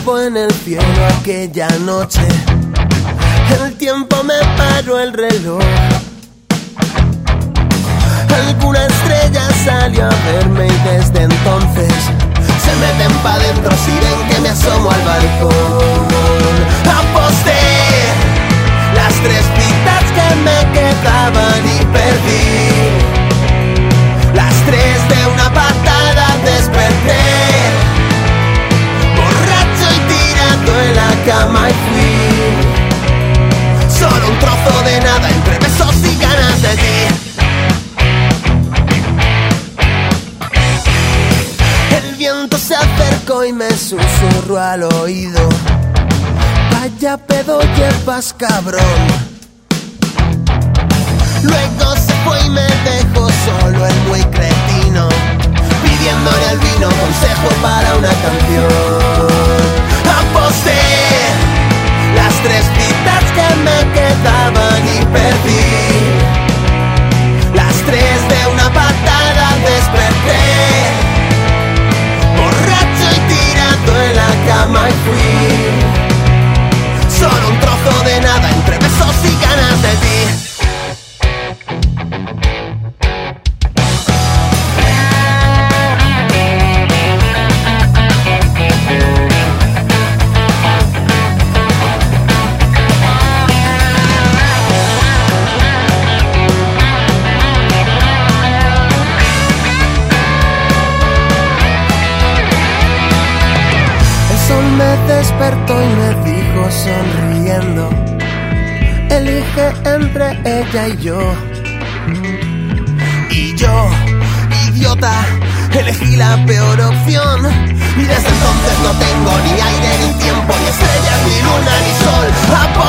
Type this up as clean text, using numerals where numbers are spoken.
clavo en el cielo aquella noche. El tiempo me paró el reloj. Alguna estrella salió a verme y desde entonces se meten pa' dentro si ven que me asomo al balcón. Aposté las 3 citas que me quedaban y perdí. Las 3 de una patada desperté, borracho y tirado en la cama y fui solo un trozo de nada entre besos y ganas de ti. El viento se acercó y me susurró al oído: vaya pedo llevas, cabrón. Luego se fue y me dejó solo el muy cretino, pidiéndole al vino consejo para una canción. Aposté las 3 citas que me quedaban y perdí. Las 3 de una patada desperté, borracho y tirado en la cama y fui solo un trozo de nada entre besos y ganas de ti. Me despertó y me dijo sonriendo: elige entre ella y yo. Y yo, idiota, elegí la peor opción. Y desde entonces no tengo ni aire, ni tiempo, ni estrellas, ni luna, ni sol.